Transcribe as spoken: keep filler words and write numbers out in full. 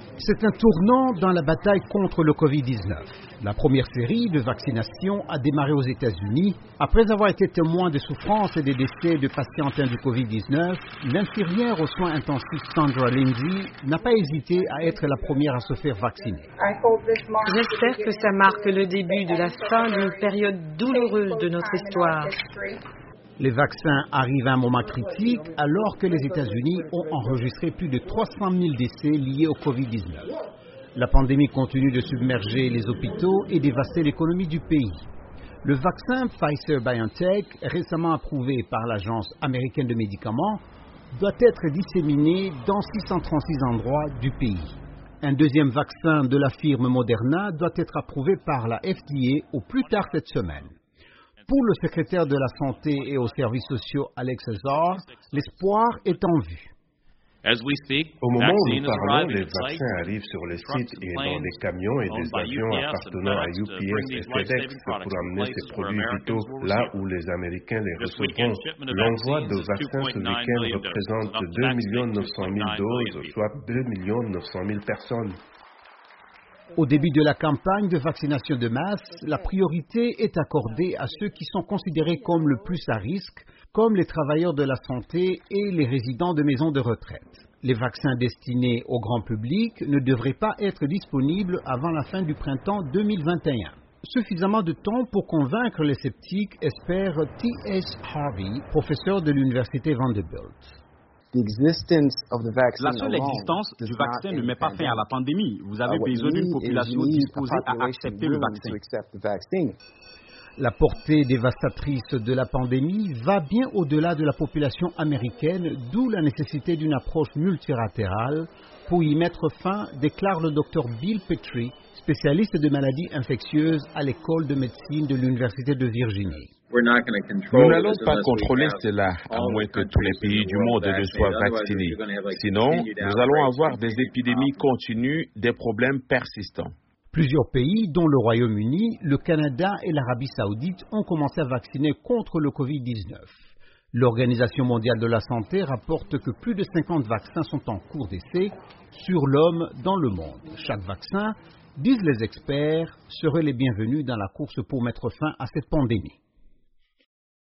C'est un tournant dans la bataille contre le covid dix-neuf. La première série de vaccinations a démarré aux États-Unis. Après avoir été témoin des souffrances et des décès de patients atteints du covid dix-neuf, l'infirmière aux soins intensifs Sandra Lindsay n'a pas hésité à être la première à se faire vacciner. J'espère que ça marque le début de la fin d'une période douloureuse de notre histoire. Les vaccins arrivent à un moment critique alors que les États-Unis ont enregistré plus de trois cent mille décès liés au covid dix-neuf. La pandémie continue de submerger les hôpitaux et dévaster l'économie du pays. Le vaccin Pfizer-BioNTech, récemment approuvé par l'Agence américaine de médicaments, doit être disséminé dans six cent trente-six endroits du pays. Un deuxième vaccin de la firme Moderna doit être approuvé par la F D A au plus tard cette semaine. Pour le secrétaire de la Santé et aux services sociaux Alex Azar, l'espoir est en vue. Au moment où nous parlons, les vaccins arrivent sur les sites et dans des camions et des avions appartenant à U P S et FedEx pour amener ces produits vitaux là où les Américains les recevront. L'envoi de vaccins ce week-end représente deux millions neuf cent mille doses, soit deux millions neuf cent mille personnes. Au début de la campagne de vaccination de masse, la priorité est accordée à ceux qui sont considérés comme le plus à risque, comme les travailleurs de la santé et les résidents de maisons de retraite. Les vaccins destinés au grand public ne devraient pas être disponibles avant la fin du printemps deux mille vingt et un. Suffisamment de temps pour convaincre les sceptiques, espère T S Harvey, professeur de l'université Vanderbilt. La seule existence du vaccin ne met pas fin à la pandémie. Vous avez besoin d'une population disposée à accepter le vaccin. La portée dévastatrice de la pandémie va bien au-delà de la population américaine, d'où la nécessité d'une approche multilatérale pour y mettre fin, déclare le docteur Bill Petrie, spécialiste de maladies infectieuses à l'école de médecine de l'Université de Virginie. Nous n'allons pas contrôler cela, à moins que tous les pays du monde ne soient vaccinés. Sinon, nous allons avoir des épidémies continues, des problèmes persistants. Plusieurs pays, dont le Royaume-Uni, le Canada et l'Arabie saoudite, ont commencé à vacciner contre le covid dix-neuf. L'Organisation mondiale de la santé rapporte que plus de cinquante vaccins sont en cours d'essai sur l'homme dans le monde. Chaque vaccin, disent les experts, serait les bienvenus dans la course pour mettre fin à cette pandémie.